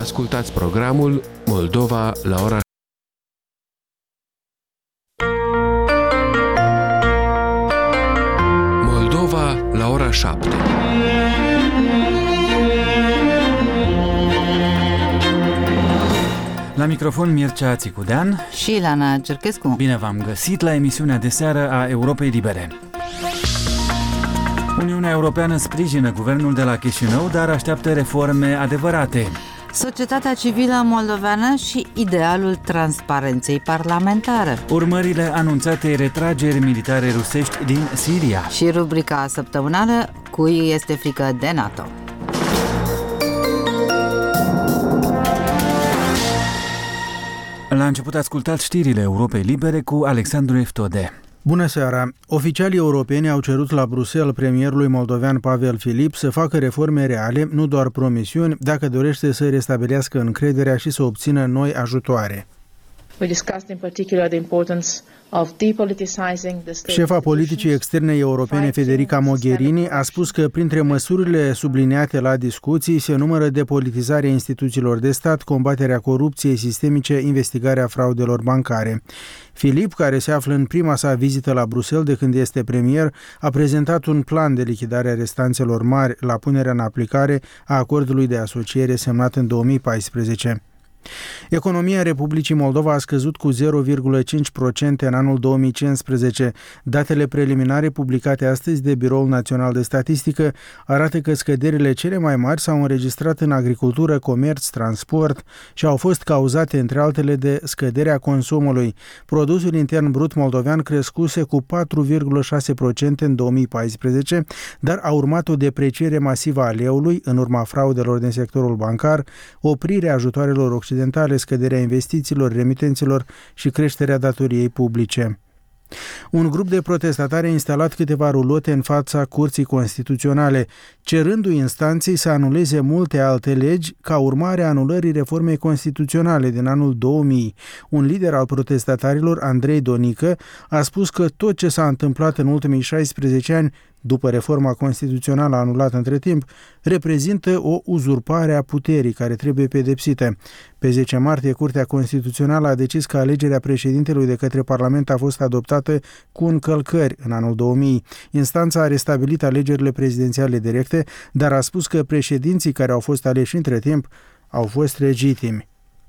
Ascultați programul Moldova la ora. Moldova la ora 7. La microfon Mircea Țicudean și Ilana Cerchescu. Bine v-am găsit la emisiunea de seară a Europei Libere. Uniunea Europeană sprijină guvernul de la Chișinău, dar așteaptă reforme adevărate. Societatea civilă moldoveană și idealul transparenței parlamentare. Urmările anunțatei retrageri militare rusești din Siria. Și rubrica săptămânală, cui este frică de NATO. La început ascultați știrile Europei Libere cu Alexandru Eftode. Bună seara! Oficialii europeni au cerut la Bruxelles premierului moldovean Pavel Filip să facă reforme reale, nu doar promisiuni, dacă dorește să restabilească încrederea și să obțină noi ajutoare. Șefa politicii externe europene Federica Mogherini a spus că printre măsurile subliniate la discuții se numără depolitizarea instituțiilor de stat, combaterea corupției sistemice, investigarea fraudelor bancare. Filip, care se află în prima sa vizită la Bruxelles de când este premier, a prezentat un plan de lichidare a restanțelor mari la punerea în aplicare a acordului de asociere semnat în 2014. Economia Republicii Moldova a scăzut cu 0,5% în anul 2015. Datele preliminare publicate astăzi de Biroul Național de Statistică arată că scăderile cele mai mari s-au înregistrat în agricultură, comerț, transport și au fost cauzate, între altele, de scăderea consumului. Produsul intern brut moldovean crescuse cu 4,6% în 2014, dar a urmat o depreciere masivă a leului în urma fraudelor din sectorul bancar, oprirea ajutoarelor occidentale, scăderea investițiilor, remitenților și creșterea datoriei publice. Un grup de protestatari a instalat câteva rulote în fața Curții Constituționale, cerându-i instanței să anuleze multe alte legi ca urmare a anulării reformei constituționale din anul 2000. Un lider al protestatarilor, Andrei Donică, a spus că tot ce s-a întâmplat în ultimii 16 ani după reforma constituțională anulată între timp, reprezintă o uzurpare a puterii care trebuie pedepsită. Pe 10 martie, Curtea Constituțională a decis că alegerea președintelui de către Parlament a fost adoptată cu încălcări în anul 2000. Instanța a restabilit alegerile prezidențiale directe, dar a spus că președinții care au fost aleși între timp au fost legitimi.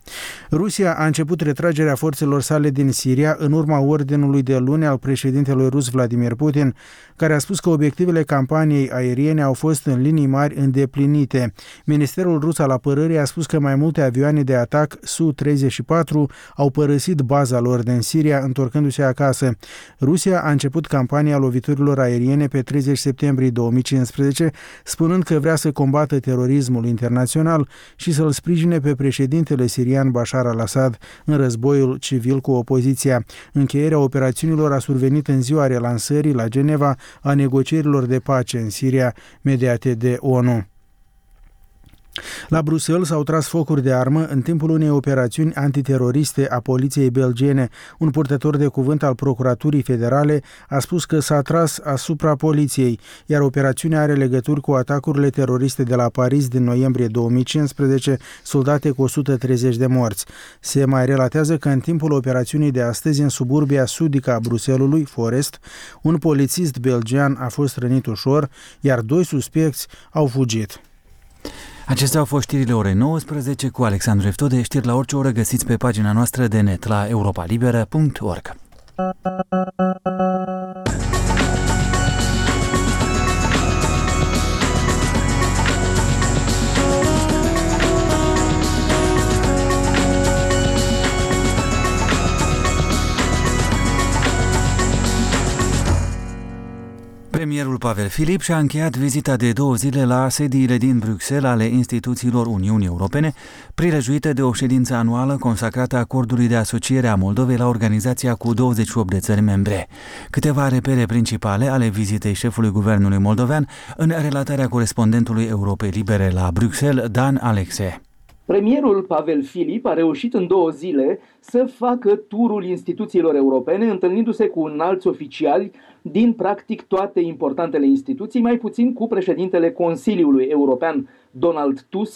Rusia a început retragerea forțelor sale din Siria în urma ordinului de luni al președintelui rus Vladimir Putin, care a spus că obiectivele campaniei aeriene au fost în linii mari îndeplinite. Ministerul rus al apărării a spus că mai multe avioane de atac Su-34 au părăsit baza lor din Siria, întorcându-se acasă. Rusia a început campania loviturilor aeriene pe 30 septembrie 2015, spunând că vrea să combată terorismul internațional și să-l sprijine pe președintele sirian Bashar al-Assad în războiul civil cu opoziția. Încheierea operațiunilor a survenit în ziua relansării la Geneva a negocierilor de pace în Siria, mediate de ONU. La Bruxelles s-au tras focuri de armă în timpul unei operațiuni antiteroriste a poliției belgiene. Un purtător de cuvânt al Procuraturii Federale a spus că s-a tras asupra poliției, iar operațiunea are legături cu atacurile teroriste de la Paris din noiembrie 2015, soldate cu 130 de morți. Se mai relatează că în timpul operațiunii de astăzi, în suburbia sudică a Bruxellesului, Forest, un polițist belgian a fost rănit ușor, iar 2 suspecți au fugit. Acestea au fost știrile orei 19 cu Alexandru Eftode. Știri la orice oră găsiți pe pagina noastră de net la europalibera.org. Premierul Pavel Filip și-a încheiat vizita de 2 zile la sediile din Bruxelles ale instituțiilor Uniunii Europene, prilejuită de o ședință anuală consacrată acordului de asociere a Moldovei la organizația cu 28 de țări membre. Câteva repere principale ale vizitei șefului guvernului moldovean în relatarea corespondentului Europei Libere la Bruxelles, Dan Alexe. Premierul Pavel Filip a reușit în 2 zile să facă turul instituțiilor europene, întâlnindu-se cu înalți oficiali din practic toate importantele instituții, mai puțin cu președintele Consiliului European, Donald Tusk,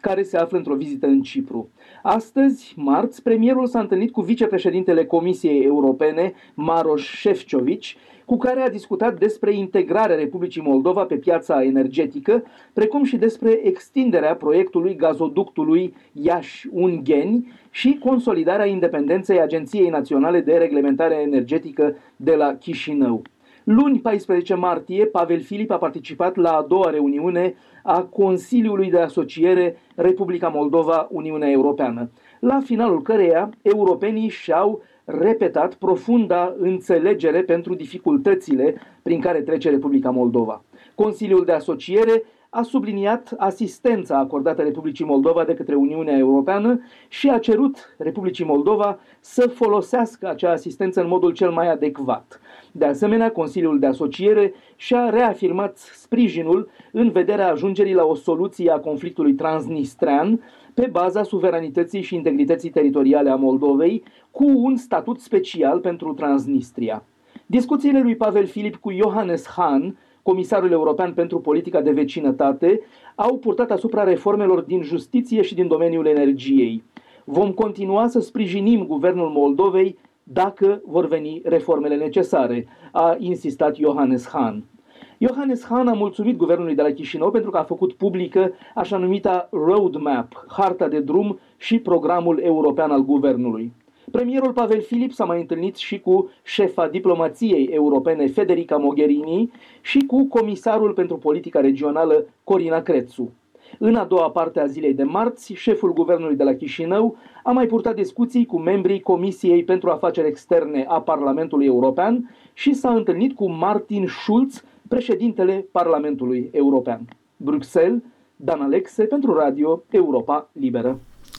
care se află într-o vizită în Cipru. Astăzi, marți, premierul s-a întâlnit cu vicepreședintele Comisiei Europene, Maroš Šefčovič, cu care a discutat despre integrarea Republicii Moldova pe piața energetică, precum și despre extinderea proiectului gazoductului Iași-Ungheni și consolidarea independenței Agenției Naționale de Reglementare Energetică de la Chișinău. Luni, 14 martie, Pavel Filip a participat la a doua reuniune a Consiliului de Asociere Republica Moldova-Uniunea Europeană, la finalul căreia europenii și-au repetat profunda înțelegere pentru dificultățile prin care trece Republica Moldova. Consiliul de Asociere a subliniat asistența acordată Republicii Moldova de către Uniunea Europeană și a cerut Republicii Moldova să folosească acea asistență în modul cel mai adecvat. De asemenea, Consiliul de Asociere și-a reafirmat sprijinul în vederea ajungerii la o soluție a conflictului transnistrean pe baza suveranității și integrității teritoriale a Moldovei, cu un statut special pentru Transnistria. Discuțiile lui Pavel Filip cu Johannes Hahn, comisarul european pentru politica de vecinătate, au purtat asupra reformelor din justiție și din domeniul energiei. Vom continua să sprijinim guvernul Moldovei dacă vor veni reformele necesare, a insistat Johannes Hahn. Johannes Hahn a mulțumit guvernului de la Chișinău pentru că a făcut publică așa numita roadmap, harta de drum și programul european al guvernului. Premierul Pavel Filip s-a mai întâlnit și cu șefa diplomației europene Federica Mogherini și cu comisarul pentru politica regională Corina Crețu. În a doua parte a zilei de marți, șeful guvernului de la Chișinău a mai purtat discuții cu membrii Comisiei pentru Afaceri Externe a Parlamentului European și s-a întâlnit cu Martin Schulz, președintele Parlamentului European. Bruxelles, Dan Alexe pentru Radio Europa Liberă.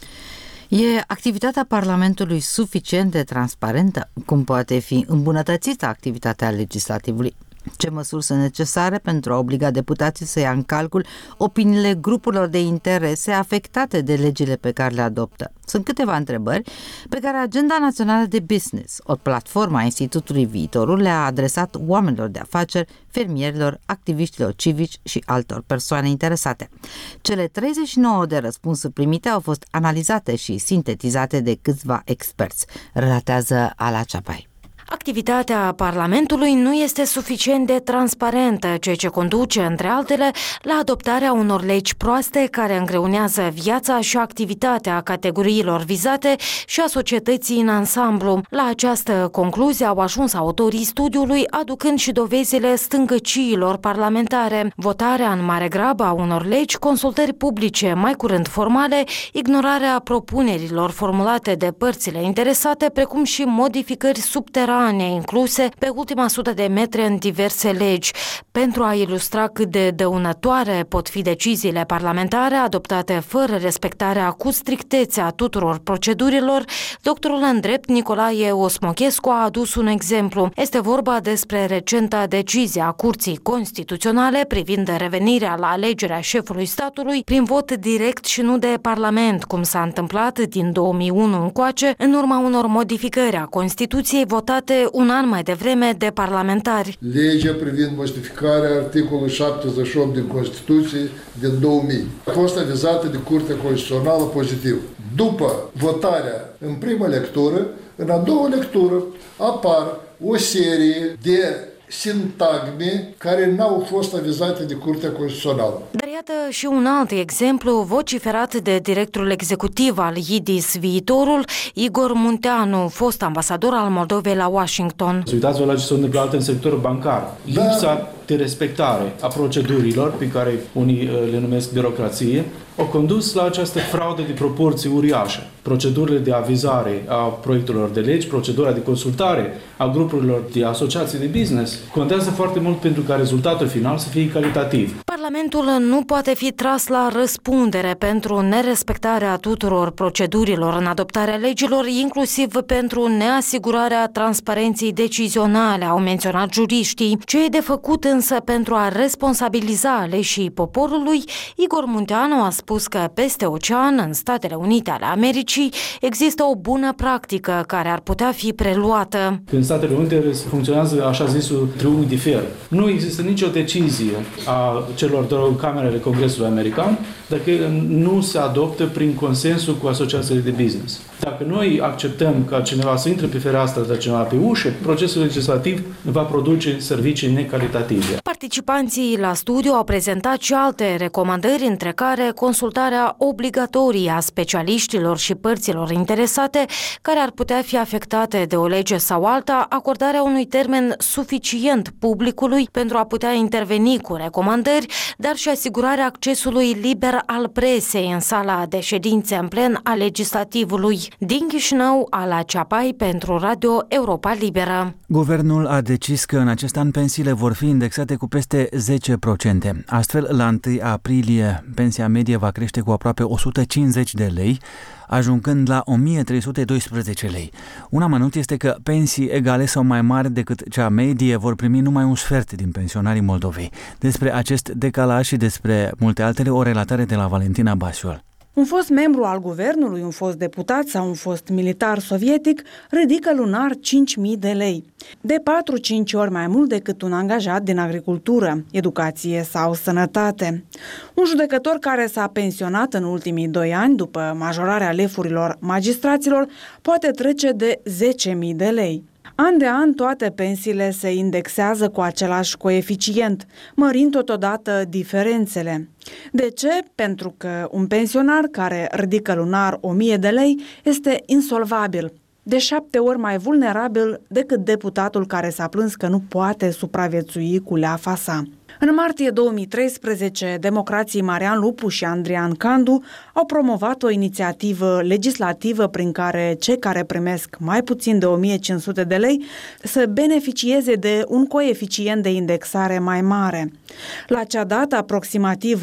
E activitatea Parlamentului suficient de transparentă? Cum poate fi îmbunătățită activitatea legislativului? Ce măsuri sunt necesare pentru a obliga deputații să ia în calcul opiniile grupurilor de interese afectate de legile pe care le adoptă? Sunt câteva întrebări pe care Agenda Națională de Business, o platformă a Institutului Viitorul, le-a adresat oamenilor de afaceri, fermierilor, activiștilor civici și altor persoane interesate. Cele 39 de răspunsuri primite au fost analizate și sintetizate de câțiva experți, relatează Ala Ceapai. Activitatea Parlamentului nu este suficient de transparentă, ceea ce conduce, între altele, la adoptarea unor legi proaste care îngreunează viața și activitatea categoriilor vizate și a societății în ansamblu. La această concluzie au ajuns autorii studiului, aducând și dovezile stângăciilor parlamentare, votarea în mare grabă a unor legi, consultări publice mai curând formale, ignorarea propunerilor formulate de părțile interesate, precum și modificări subterane incluse pe ultima sută de metri în diverse legi. Pentru a ilustra cât de dăunătoare pot fi deciziile parlamentare adoptate fără respectarea cu strictețe a tuturor procedurilor, doctorul în drept Nicolae Osmochescu a adus un exemplu. Este vorba despre recenta decizie a Curții Constituționale privind revenirea la alegerea șefului statului prin vot direct și nu de Parlament, cum s-a întâmplat din 2001 încoace, în urma unor modificări a Constituției votate un an mai devreme de parlamentari. Legea privind modificarea articolului 78 din Constituție din 2000 a fost avizată de Curtea Constituțională pozitiv. După votarea în prima lectură, în a doua lectură apar o serie de sintagme care n-au fost avizate de Curtea Constituțională. Dar iată și un alt exemplu vociferat de directorul executiv al IDIS Viitorul, Igor Munteanu, fost ambasador al Moldovei la Washington. Uitați-vă la ce s-a întâmplat în sectorul bancar. Lipsa de respectare a procedurilor, pe care unii le numesc birocrație, au condus la această fraudă de proporții uriașe. Procedurile de avizare a proiectelor de legi, procedura de consultare a grupurilor de asociații de business contează foarte mult pentru ca rezultatul final să fie calitativ. Parlamentul nu poate fi tras la răspundere pentru nerespectarea tuturor procedurilor în adoptarea legilor, inclusiv pentru neasigurarea transparenței decizionale, au menționat juriștii. Ce e de făcut însă pentru a responsabiliza aleșii poporului, Igor Munteanu a spus că peste ocean, în Statele Unite ale Americii, există o bună practică care ar putea fi preluată. În Statele Unite funcționează așa zisul triunghi de fier. Nu există nicio decizie a celor exemplu, ar dura camerele Congresului American, dacă nu se adoptă prin consensul cu asociațiile de business. Dacă noi acceptăm ca cineva să intre pe fereastră, dar cineva pe ușă, procesul legislativ va produce servicii necalitative. Participanții la studiu au prezentat și alte recomandări, între care consultarea obligatorie a specialiștilor și părților interesate care ar putea fi afectate de o lege sau alta, acordarea unui termen suficient publicului pentru a putea interveni cu recomandări, dar și asigurarea accesului liber al presei în sala de ședințe în plen a legislativului. Din Chișinău, Ala Ceapai pentru Radio Europa Liberă. Guvernul a decis că în acest an pensiile vor fi indexate cu peste 10%. Astfel, la 1 aprilie, pensia medie va crește cu aproape 150 de lei, ajungând la 1312 lei. Un amănunt este că pensii egale sau mai mari decât cea medie vor primi numai un sfert din pensionarii Moldovei. Despre acest decalaj și despre multe altele, o relatare de la Valentina Basiol. Un fost membru al guvernului, un fost deputat sau un fost militar sovietic ridică lunar 5.000 de lei. De 4-5 ori mai mult decât un angajat din agricultură, educație sau sănătate. Un judecător care s-a pensionat în ultimii 2 ani după majorarea lefurilor magistraților poate trece de 10.000 de lei. An de an, toate pensiile se indexează cu același coeficient, mărind totodată diferențele. De ce? Pentru că un pensionar care ridică lunar 1.000 de lei este insolvabil, de 7 ori mai vulnerabil decât deputatul care s-a plâns că nu poate supraviețui cu leafa sa. În martie 2013, democrații Marian Lupu și Andrian Candu au promovat o inițiativă legislativă prin care cei care primesc mai puțin de 1.500 de lei să beneficieze de un coeficient de indexare mai mare. La acea dată, aproximativ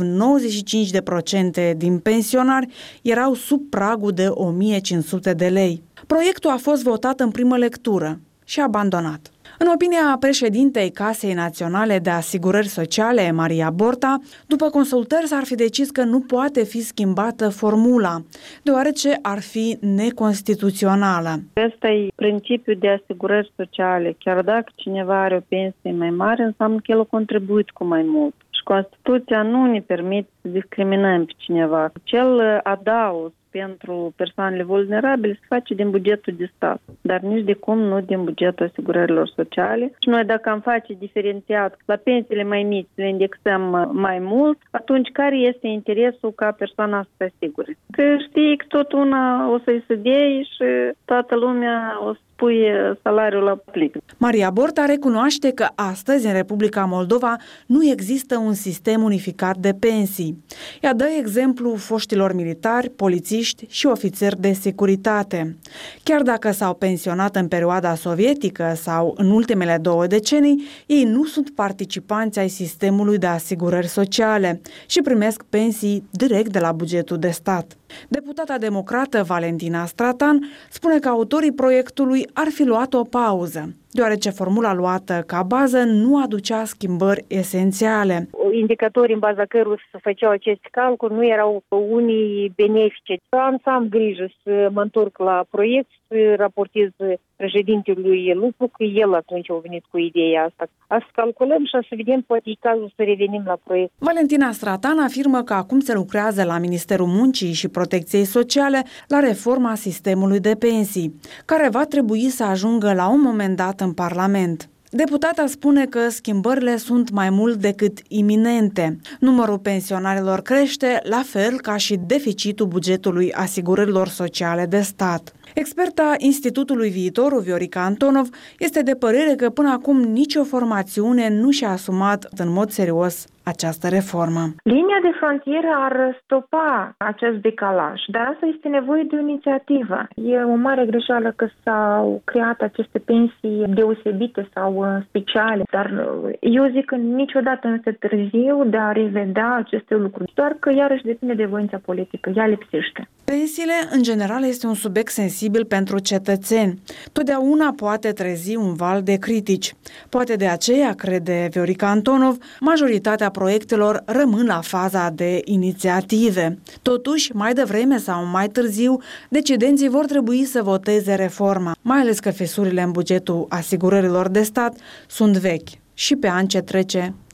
95% din pensionari erau sub pragul de 1.500 de lei. Proiectul a fost votat în primă lectură și abandonat. În opinia președintei Casei Naționale de Asigurări Sociale, Maria Borta, după consultări s-ar fi decis că nu poate fi schimbată formula, deoarece ar fi neconstituțională. Ăsta e principiul de asigurări sociale. Chiar dacă cineva are o pensie mai mare, înseamnă că el a contribuit cu mai mult. Și Constituția nu ne permite să discriminăm pe cineva. Cel adaos pentru persoanele vulnerabile se face din bugetul de stat, dar nici de cum nu din bugetul asigurărilor sociale. Și noi dacă am face diferențiat la pensiile mai mici, le indexăm mai mult, atunci care este interesul ca persoana să se asigure? Că știi că tot una o să-i se dea și toată lumea o să pui salariul la plic. Maria Borta recunoaște că astăzi în Republica Moldova nu există un sistem unificat de pensii. Ea dă exemplu foștilor militari, polițiști și ofițeri de securitate. Chiar dacă s-au pensionat în perioada sovietică sau în ultimele 2 decenii, ei nu sunt participanți ai sistemului de asigurări sociale și primesc pensii direct de la bugetul de stat. Deputata democrată Valentina Stratan spune că autorii proiectului ar fi luat o pauză, deoarece formula luată ca bază nu aducea schimbări esențiale. Indicatorii în baza cărora se făceau aceste calculi nu erau unii benefice. Am grijă să mă întorc la proiect, să raportez președintelui Lupu că el atunci a venit cu ideea asta. Să calculăm și să vedem, poate e cazul să revenim la proiect. Valentina Stratan afirmă că acum se lucrează la Ministerul Muncii și Protecției Sociale la reforma sistemului de pensii, care va trebui să ajungă la un moment dat în Parlament. Deputata spune că schimbările sunt mai mult decât iminente. Numărul pensionarilor crește, la fel ca și deficitul bugetului asigurărilor sociale de stat. Experta Institutului Viitorul, Viorica Antonov, este de părere că până acum nicio formațiune nu și-a asumat în mod serios această reformă. Linia de frontieră ar stopa acest decalaj, dar asta este nevoie de o inițiativă. E o mare greșeală că s-au creat aceste pensii deosebite sau speciale, dar eu zic că niciodată nu este târziu de a revedea aceste lucruri, doar că iarăși depinde de voința politică, ea lipsește. Pensiile, în general, este un subiect sensibil pentru cetățeni. Totdeauna poate trezi un val de critici. Poate de aceea, crede Viorica Antonov, majoritatea proiectelor rămân la faza de inițiative. Totuși, mai devreme sau mai târziu, decidenții vor trebui să voteze reforma, mai ales că fisurile în bugetul asigurărilor de stat sunt vechi și pe an ce trece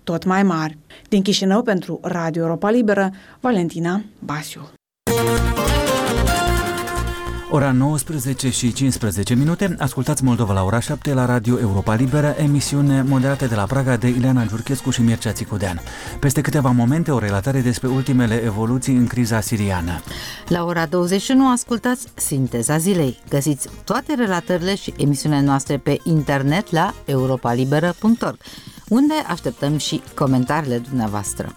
tot mai mari. Din Chișinău pentru Radio Europa Liberă, Valentina Basiu. Ora 19 și 15 minute, ascultați Moldova la ora 7 la Radio Europa Liberă, emisiune moderată de la Praga de Ileana Giurchescu și Mircea Țicudean. Peste câteva momente, o relatare despre ultimele evoluții în criza siriană. La ora 21 ascultați Sinteza Zilei. Găsiți toate relatările și emisiunile noastre pe internet la europalibera.org, unde așteptăm și comentariile dumneavoastră.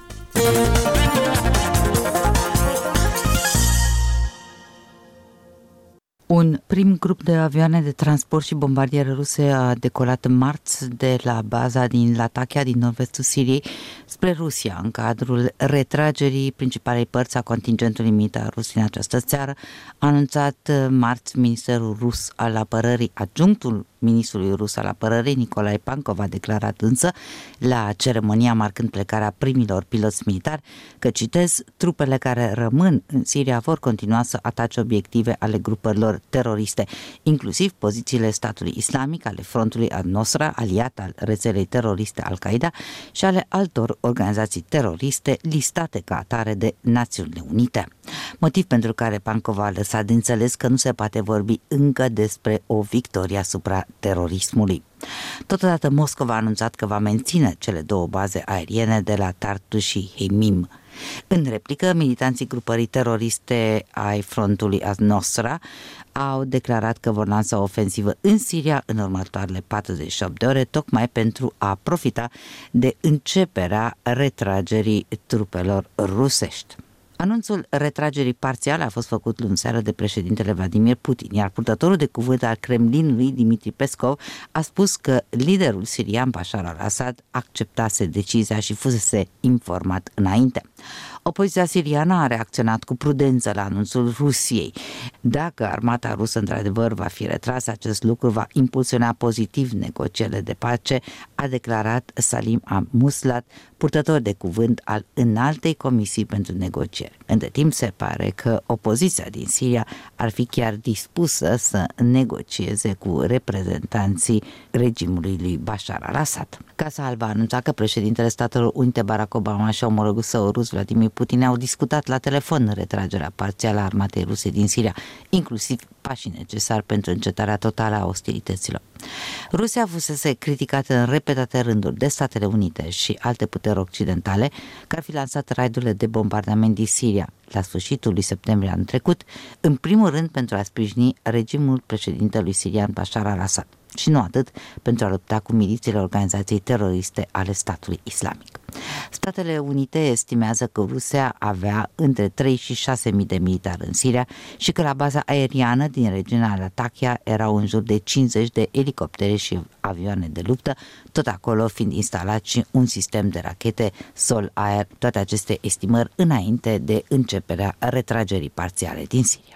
Un prim grup de avioane de transport și bombardiere ruse a decolat marți de la baza din Latakia, din nord-vestul Siriei, spre Rusia, în cadrul retragerii principalei părți a contingentului militar rus în această țară, a anunțat marți Ministerul Rus al Apărării. Adjunctul ministrului rus al Apărării, Nicolae Pankov, a declarat însă la ceremonia marcând plecarea primilor piloți militari că, citez, trupele care rămân în Siria vor continua să atace obiective ale grupărilor teroriste, inclusiv pozițiile statului islamic, ale frontului al-Nosra, aliat al rețelei teroriste Al-Qaeda, și ale altor organizații teroriste listate ca atare de Națiunile Unite. Motiv pentru care Pankov a lăsat de înțeles că nu se poate vorbi încă despre o victorie asupra terorismului. Totodată Moscova a anunțat că va menține cele două baze aeriene de la Tartu și Hemim. În replică, militanții grupării teroriste ai frontului al-Nosra au declarat că vor lansa o ofensivă în Siria în următoarele 48 de ore, tocmai pentru a profita de începerea retragerii trupelor rusești. Anunțul retragerii parțiale a fost făcut luni seară de președintele Vladimir Putin, iar purtătorul de cuvânt al Kremlinului, Dmitri Peskov, a spus că liderul sirian Bashar al-Assad acceptase decizia și fusese informat înainte. Opoziția siriană a reacționat cu prudență la anunțul Rusiei. Dacă armata rusă într-adevăr va fi retrasă, acest lucru va impulsiona pozitiv negocierile de pace, a declarat Salim Muslat, purtător de cuvânt al Înaltei Comisii pentru Negocieri. Între timp se pare că opoziția din Siria ar fi chiar dispusă să negocieze cu reprezentanții regimului lui Bashar al-Assad. Casa Albă a anunțat că președintele Statelor Unite Barack Obama și omologul său rus Vladimir Putin au discutat la telefon retragerea parțială a armatei ruse din Siria, inclusiv pașii necesari pentru încetarea totală a ostilităților. Rusia fusese criticată în repetate rânduri de Statele Unite și alte puteri occidentale că ar fi lansat raidurile de bombardament din Siria la sfârșitul lui septembrie anul trecut, în primul rând pentru a sprijini regimul președintelui sirian Bashar al-Assad și nu atât pentru a lupta cu milițiile organizației teroriste ale statului islamic. Statele Unite estimează că Rusia avea între 3 și 6.000 de militari în Siria și că la baza aeriană din regiunea Latakia erau în jur de 50 de elicoptere și avioane de luptă, tot acolo fiind instalat și un sistem de rachete sol-aer, toate aceste estimări înainte de începerea retragerii parțiale din Siria.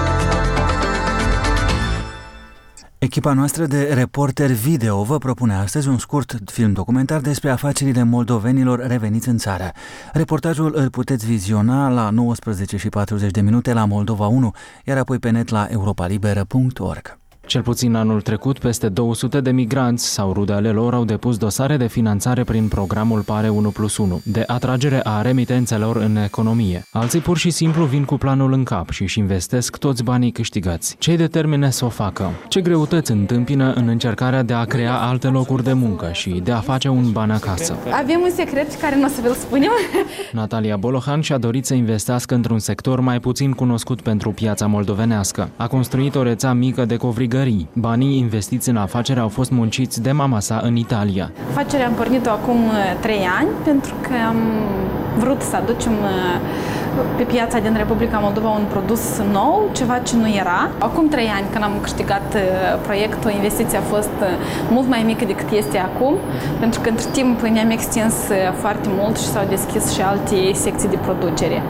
Echipa noastră de reporteri video vă propune astăzi un scurt film documentar despre afacerile moldovenilor reveniți în țară. Reportajul îl puteți viziona la 19:40 la Moldova 1, iar apoi pe net la europalibera.org. Cel puțin anul trecut, peste 200 de migranți sau rude ale lor au depus dosare de finanțare prin programul PARE 1+1, de atragere a remitențelor în economie. Alții pur și simplu vin cu planul în cap și își investesc toți banii câștigați. Ce-i determine să o facă? Ce greutăți întâmpină în încercarea de a crea alte locuri de muncă și de a face un ban acasă? Avem un secret pe care nu o să vi-l spunem. Natalia Bolohan și-a dorit să investească într-un sector mai puțin cunoscut pentru piața moldovenească. A construit o rețea mică de covrigări. Banii investiți în afacere au fost munciți de mama sa în Italia. Afacerea am pornit-o acum 3 ani pentru că am vrut să aducem pe piața din Republica Moldova un produs nou, ceva ce nu era. Acum 3 ani, când am câștigat proiectul, investiția a fost mult mai mică decât este acum, pentru că între timp ne-am extins foarte mult și s-au deschis și alte secții de producere.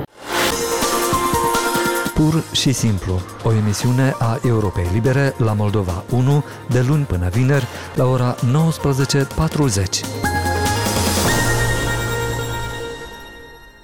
Pur și simplu, o emisiune a Europei Libere la Moldova 1, de luni până vineri, la ora 19:40. În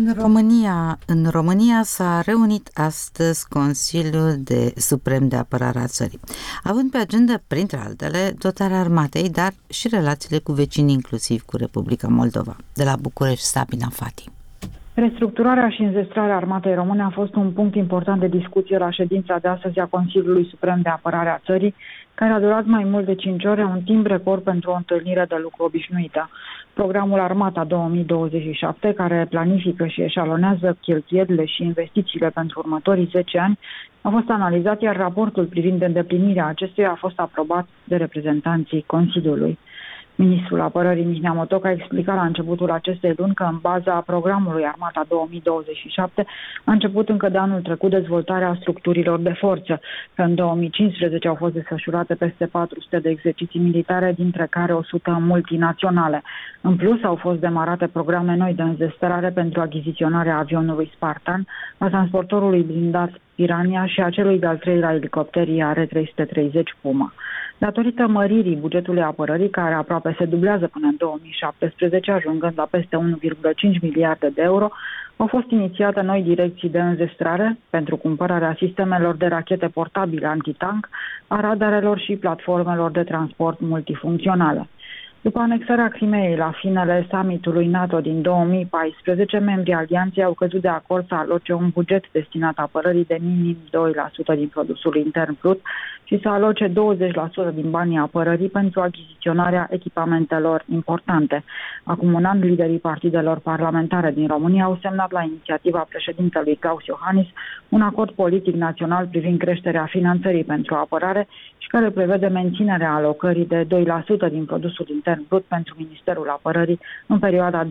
În România s-a reunit astăzi Consiliul Suprem de Apărare a țării, având pe agenda, printre altele, dotarea armatei, dar și relațiile cu vecinii, inclusiv cu Republica Moldova. De la București, Sabina Fati. Restructurarea și înzestrarea armatei române a fost un punct important de discuție la ședința de astăzi a Consiliului Suprem de Apărare a țării, care a durat mai mult de 5 ore, un timp record pentru o întâlnire de lucru obișnuită. Programul Armata 2027, care planifică și eșalonează cheltuielile și investițiile pentru următorii 10 ani, a fost analizat, iar raportul privind îndeplinirea acestuia a fost aprobat de reprezentanții Consiliului. Ministrul Apărării Mihnea Motoc a explicat la începutul acestei luni că în baza programului Armata 2027 a început încă de anul trecut dezvoltarea structurilor de forță, că în 2015 au fost desfășurate peste 400 de exerciții militare, dintre care 100 multinaționale. În plus, au fost demarate programe noi de înzestrare pentru achiziționarea avionului Spartan, a transportorului blindat Piranha și a celui de-al treilea elicopter IR-330 Puma. Datorită măririi bugetului apărării, care aproape se dublează până în 2017, ajungând la peste 1,5 miliarde de euro, au fost inițiate noi direcții de înzestrare pentru cumpărarea sistemelor de rachete portabile antitank, a radarelor și platformelor de transport multifuncționale. După anexarea Crimeei la finele summitului NATO din 2014, membrii alianței au căzut de acord să aloce un buget destinat apărării de minim 2% din produsul intern brut și să aloce 20% din banii apărării pentru achiziționarea echipamentelor importante. Acum un an, liderii partidelor parlamentare din România au semnat la inițiativa președintelui Klaus Iohannis un acord politic național privind creșterea finanțării pentru apărare și care prevede menținerea alocării de 2% din produsul intern brut pentru Ministerul Apărării în perioada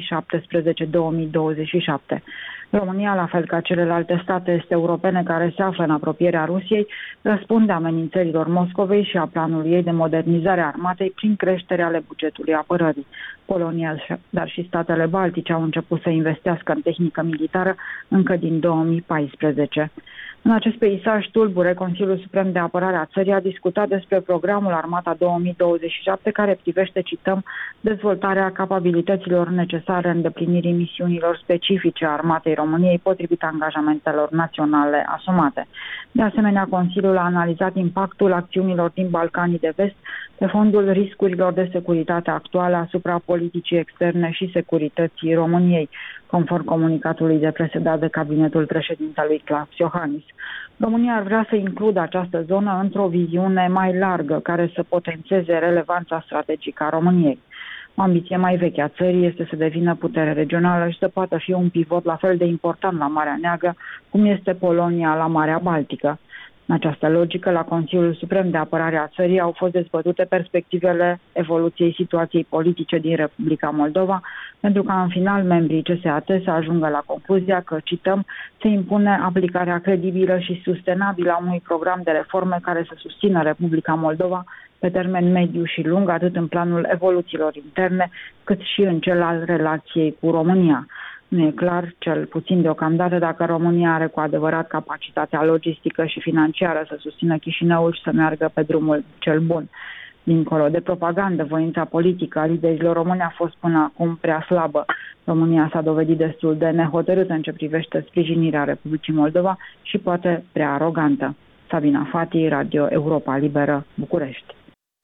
2017-2027. România, la fel ca celelalte state este europene care se află în apropierea Rusiei, răspunde amenințărilor Moscovei și a planului ei de modernizare a armatei prin creșterea ale bugetului apărării. Polonia, dar și statele baltice au început să investească în tehnică militară încă din 2014. În acest peisaj tulbure, Consiliul Suprem de Apărare a țării a discutat despre programul Armata 2027, care privește, cităm, dezvoltarea capabilităților necesare îndeplinirii misiunilor specifice a Armatei României potrivit angajamentelor naționale asumate. De asemenea, Consiliul a analizat impactul acțiunilor din Balcanii de Vest pe fondul riscurilor de securitate actuale asupra politicii externe și securității României, conform comunicatului de presă dat de cabinetul președintelui Klaus Iohannis. România ar vrea să includă această zonă într-o viziune mai largă, care să potențeze relevanța strategică a României. O ambiție mai veche a țării este să devină putere regională și să poată fi un pivot la fel de important la Marea Neagră, cum este Polonia la Marea Baltică. În această logică, la Consiliul Suprem de Apărare a țării au fost dezbătute perspectivele evoluției situației politice din Republica Moldova, pentru ca în final membrii CSAT să ajungă la concluzia că, cităm, se impune aplicarea credibilă și sustenabilă a unui program de reforme care să susțină Republica Moldova pe termen mediu și lung, atât în planul evoluțiilor interne, cât și în cel al relației cu România. Nu e clar, cel puțin deocamdată, dacă România are cu adevărat capacitatea logistică și financiară să susțină Chișinăul și să meargă pe drumul cel bun. Dincolo de propagandă, voința politică a liderilor români a fost până acum prea slabă. România s-a dovedit destul de nehotărâtă în ce privește sprijinirea Republicii Moldova și poate prea arogantă. Sabina Fati, Radio Europa Liberă, București.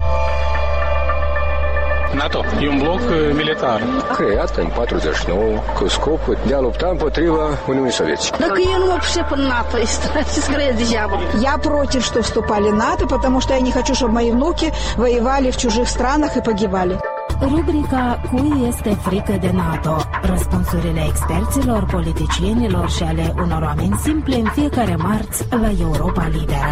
NATO e un bloc militar creat în 49 cu scopul de a lupta împotriva Uniunii Sovietice. Dacă eu nu mă пришел по НАТО, скорее дьявол. Я против, что вступали в НАТО, потому что я не хочу, чтобы мои внуки воевали в чужих странах и погибали. Rubrica Cui este frică de NATO? Răspunsurile experților, politicienilor și ale unor oameni simple în fiecare marți la Europa Liberă.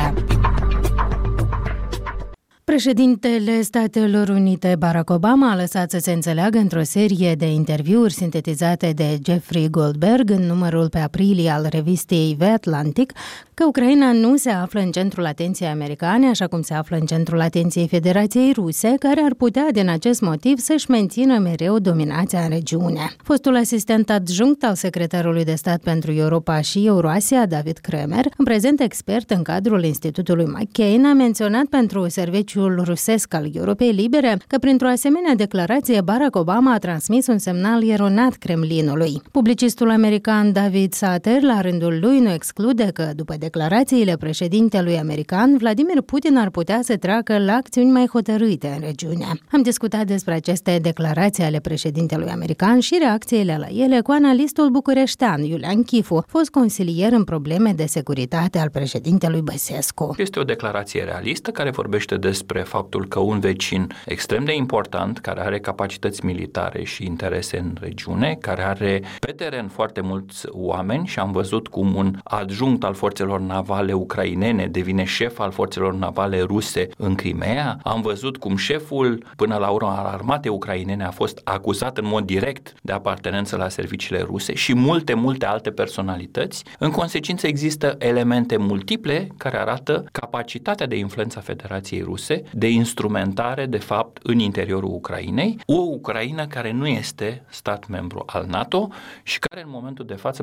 Președintele Statelor Unite Barack Obama a lăsat să se înțeleagă într-o serie de interviuri sintetizate de Jeffrey Goldberg în numărul pe aprilie al revistei The Atlantic că Ucraina nu se află în centrul atenției americane, așa cum se află în centrul atenției Federației Ruse, care ar putea, din acest motiv, să-și mențină mereu dominația în regiune. Fostul asistent adjunct al secretarului de stat pentru Europa și Euroasia, David Kremer, în prezent expert în cadrul Institutului McCain, a menționat pentru serviciul rusesc al Europei Libere că printr-o asemenea declarație Barack Obama a transmis un semnal eronat Kremlinului. Publicistul american David Sutter, la rândul lui, nu exclude că, după declarațiile președintelui american, Vladimir Putin ar putea să treacă la acțiuni mai hotărâte în regiune. Am discutat despre aceste declarații ale președintelui american și reacțiile la ele cu analistul bucureștean Iulian Chifu, fost consilier în probleme de securitate al președintelui Băsescu. Este o declarație realistă care vorbește despre faptul că un vecin extrem de important, care are capacități militare și interese în regiune, care are pe teren foarte mulți oameni și am văzut cum un adjunct al forțelor navale ucrainene devine șef al forțelor navale ruse în Crimea. Am văzut cum șeful, până la urmă, al armatei ucrainene a fost acuzat în mod direct de apartenență la serviciile ruse și multe alte personalități. În consecință există elemente multiple care arată capacitatea de influență a Federației Ruse de instrumentare, de fapt, în interiorul Ucrainei. O Ucraina care nu este stat membru al NATO și care în momentul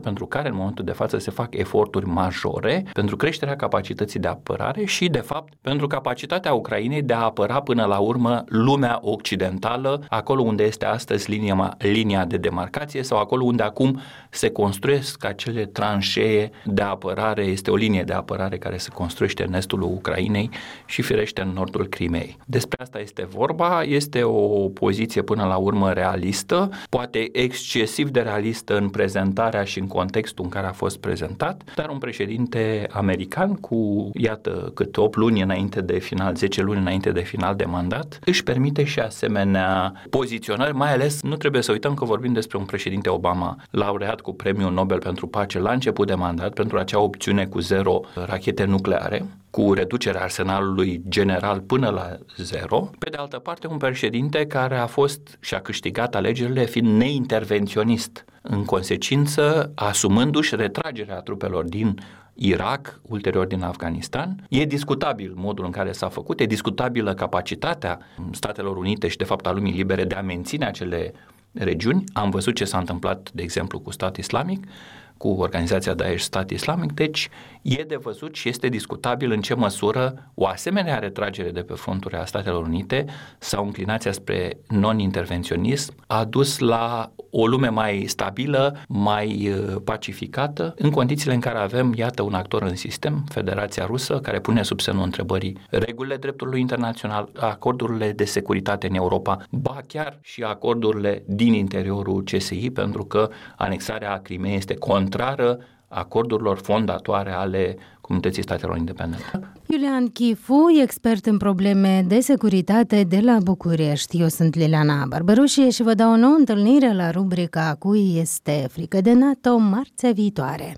de față se fac eforturi majore pentru creșterea capacității de apărare și, de fapt, pentru capacitatea Ucrainei de a apăra până la urmă lumea occidentală, acolo unde este astăzi linia de demarcație sau acolo unde acum se construiesc acele tranșee de apărare. Este o linie de apărare care se construiește în estul Ucrainei și firește în nordul Crimei. Despre asta este vorba, este o poziție până la urmă realistă, poate excesiv de realistă în prezentarea și în contextul în care a fost prezentat, dar un președinte american cu, iată, cât 8 luni înainte de final, 10 luni înainte de final de mandat, își permite și asemenea poziționări, mai ales nu trebuie să uităm că vorbim despre un președinte Obama, laureat cu Premiul Nobel pentru Pace la început de mandat pentru acea opțiune cu 0 rachete nucleare, cu reducerea arsenalului general până la 0. Pe de altă parte, un președinte care a fost și a câștigat alegerile fiind neintervenționist, în consecință asumându-și retragerea trupelor din Irak, ulterior din Afganistan. E discutabil modul în care s-a făcut, e discutabilă capacitatea Statelor Unite și de fapt a lumii libere de a menține acele regiuni. Am văzut ce s-a întâmplat, de exemplu, cu Stat Islamic, cu organizația Daesh, Stat Islamic, deci e de văzut și este discutabil în ce măsură o asemenea retragere de pe fronturile a Statelor Unite sau înclinația spre non-intervenționism a dus la o lume mai stabilă, mai pacificată, în condițiile în care avem, iată, un actor în sistem, Federația Rusă, care pune sub semnul întrebării regulile dreptului internațional, acordurile de securitate în Europa, ba chiar și acordurile din interiorul CSI, pentru că anexarea Crimeei este contrară acordurilor fondatoare ale Comunității Statelor Independente. Iulian Chifu, expert în probleme de securitate de la București. Eu sunt Liliana Barbaroșie și vă dau o nouă întâlnire la rubrica Cui este frică de NATO marțea viitoare.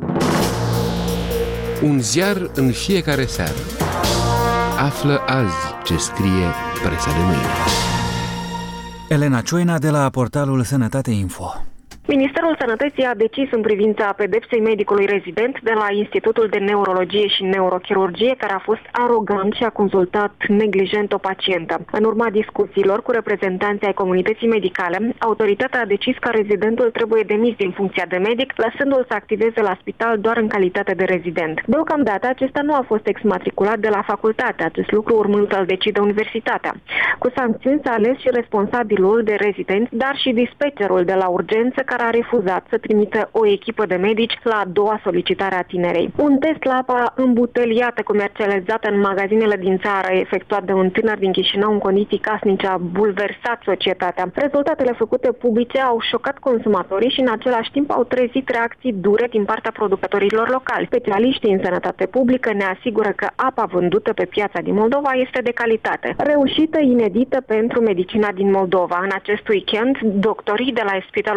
Un ziar în fiecare seară. Află azi ce scrie presa de mâine. Elena Cioina de la portalul Sănătate Info. Ministerul Sănătății a decis în privința pedepsei medicului rezident de la Institutul de Neurologie și Neurochirurgie, care a fost arogant și a consultat neglijent o pacientă. În urma discuțiilor cu reprezentanții ai comunității medicale, autoritatea a decis că rezidentul trebuie demis din funcția de medic, lăsându-l să activeze la spital doar în calitate de rezident. Deocamdată, acesta nu a fost exmatriculat de la facultate, acest lucru urmând să-l decide universitatea. Cu sancțiuni s-a ales și responsabilul de rezidenți, dar și dispecerul de la urgență, care a refuzat să trimită o echipă de medici la a doua solicitare a tinerei. Un test la apa îmbuteliată comercializată în magazinele din țară, efectuat de un tânăr din Chișinău în condiții casnice, a bulversat societatea. Rezultatele făcute publice au șocat consumatorii și în același timp au trezit reacții dure din partea producătorilor locali. Specialiștii în sănătate publică ne asigură că apa vândută pe piața din Moldova este de calitate. Reușită inedită pentru medicina din Moldova. În acest weekend, doctorii de la Spitalul Clinic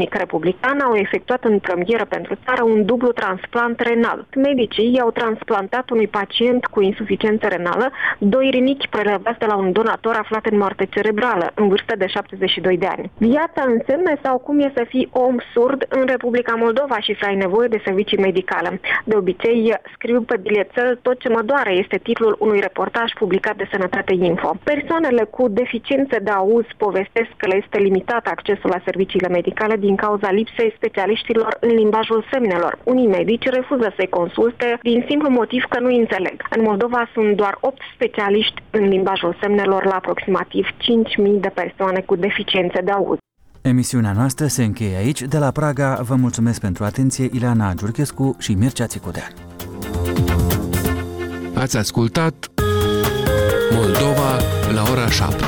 Clinic Republican au efectuat în premieră pentru țară un dublu transplant renal. Medicii i-au transplantat unui pacient cu insuficiență renală 2 rinichi prelevați de la un donator aflat în moarte cerebrală, în vârstă de 72 de ani. Viața înseamnă sau cum e să fii om surd în Republica Moldova și să ai nevoie de servicii medicale. De obicei, scriu pe bilețel "Tot ce mă doare" este titlul unui reportaj publicat de Sănătate Info. Persoanele cu deficiențe de auz povestesc că le este limitat accesul la serviciile medicale din cauza lipsei specialiștilor în limbajul semnelor. Unii medici refuză să-i consulte din simplu motiv că nu înțeleg. În Moldova sunt doar 8 specialiști în limbajul semnelor la aproximativ 5.000 de persoane cu deficiențe de auz. Emisiunea noastră se încheie aici. De la Praga vă mulțumesc pentru atenție, Ileana Giurchescu și Mircea Țicudean. Ați ascultat Moldova la ora 7.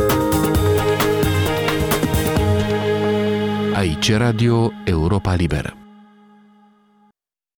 Aici Radio Europa Liberă.